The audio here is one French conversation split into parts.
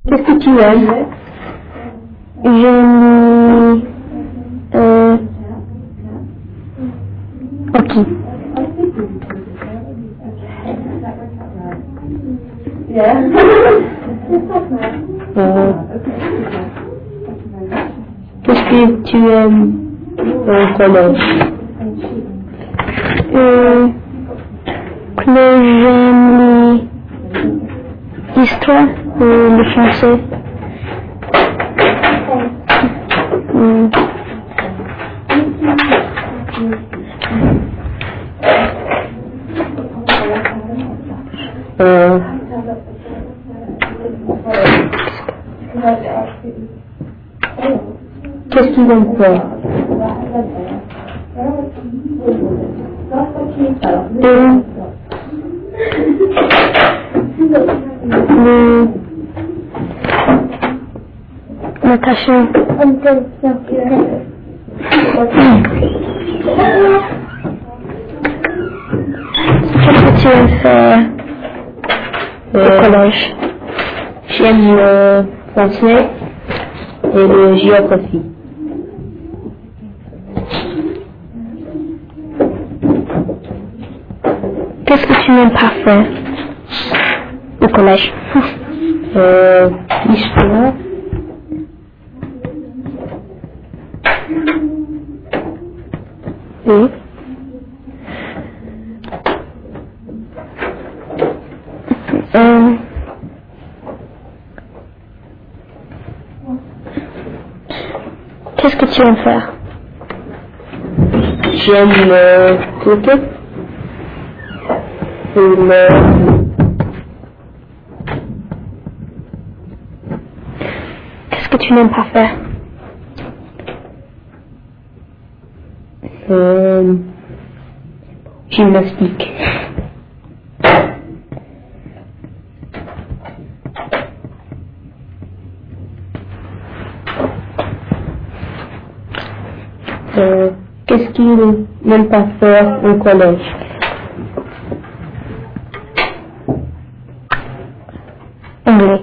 Qu'est-ce que tu aimes? J'aime hockey. Qu'est-ce que tu aimes au collège? J'aime l'histoire ou le français. Qu'est-ce qu'ils aiment faire? Natation. Qu'est-ce que tu aimes faire au collège? J'aime le français et la géographie. Qu'est-ce que tu n'aimes pas faire au collège? L'histoire. Oui. Qu'est-ce que tu aimes faire? J'aime le cricket et Qu'est-ce que tu n'aimes pas faire? Gymnastique. Qu'est-ce qu'il n'aime pas faire au collège? Anglais.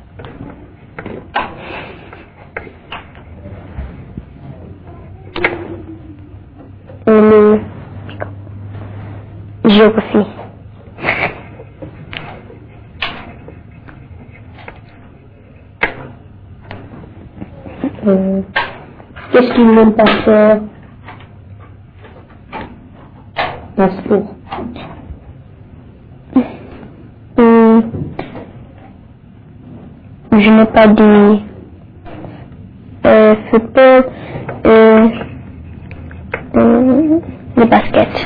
Géographie. Qu'est-ce qu'il n'aime pas faire? Un sport. Je n'ai pas dit football le basket.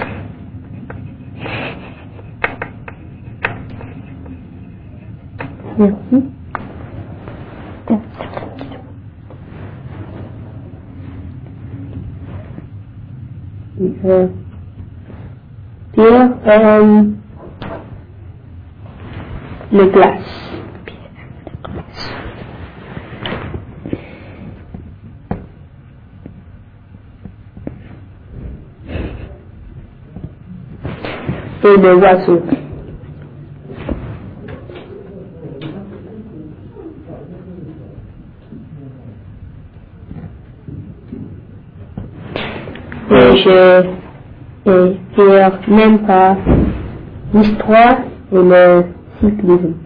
Merci. Pierre le glace. Et le oiseau. Et Pierre n'aime pas l'histoire et le cyclisme.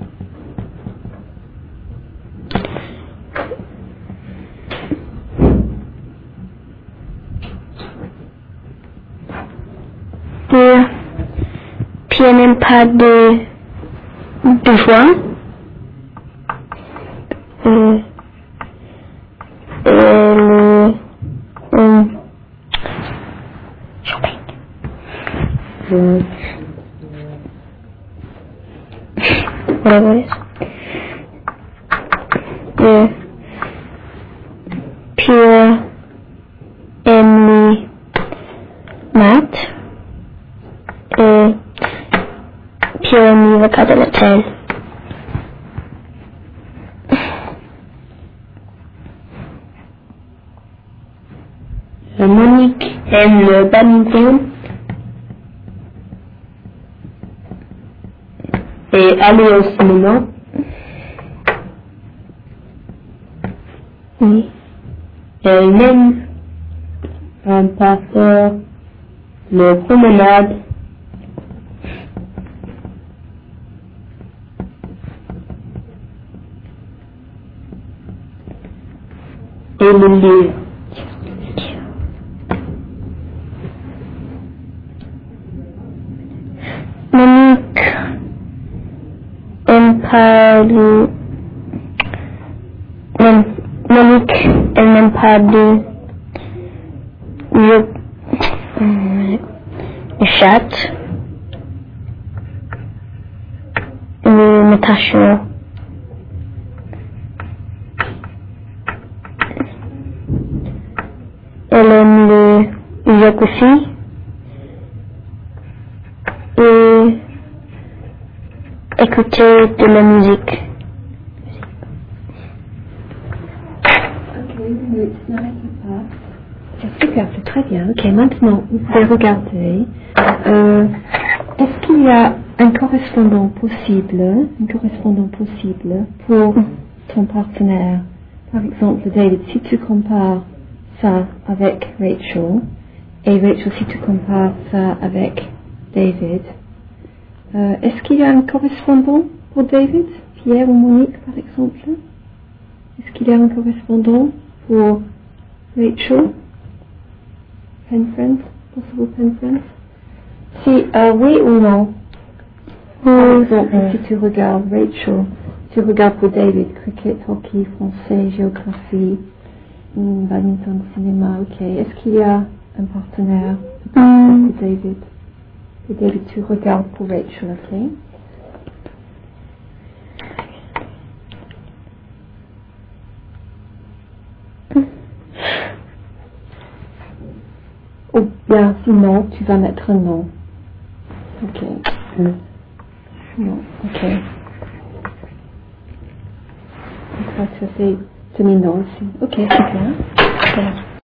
Pierre n'aime pas de joie. Whatever it is. Pierre aime les maths. Pierre aime regarder la télé. Monique aime le badminton. Et aller au cinéma. Oui. Elle aime partir le promenade. Et le lire. Monique aime pas le... Monique, elle n'aime pas le chat, le natation. Elle aime le jacuzzi et écouter de la musique. Ok, ne n'arrêtez pas. C'est super, c'est très bien. Ok, maintenant, vous pouvez regarder. Est-ce qu'il y a un correspondant possible pour ton partenaire? Par exemple, David, si tu compares ça avec Rachel, et Rachel, si tu compares ça avec David, est-ce qu'il y a un correspondant pour David? Pierre ou Monique, par exemple? Est-ce qu'il y a un correspondant pour Rachel? Pen friends? Possible pen friends? Si oui ou non? Par exemple, si tu regardes Rachel, tu regardes pour David, cricket, hockey, français, géographie, badminton, cinéma, ok. Est-ce qu'il y a un partenaire pour David? Et David, tu regardes pour Rachel, ok? Ou bien sinon, tu vas mettre non. Ok. Non, ok. Donc ça, tu as fait non aussi. Ok, c'est bien.